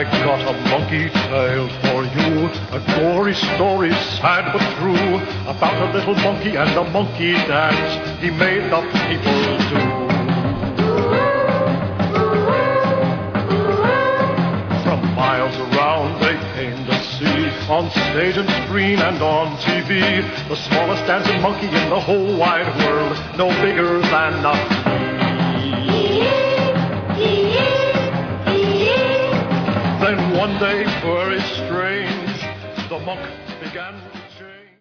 I got a monkey tale for you, a gory story, sad but true, about a little monkey and a monkey dance he made the people do. From miles around they came to see, on stage and screen and on TV, the smallest dancing monkey in the whole wide world, no bigger than a Then one day, very strange, the monk began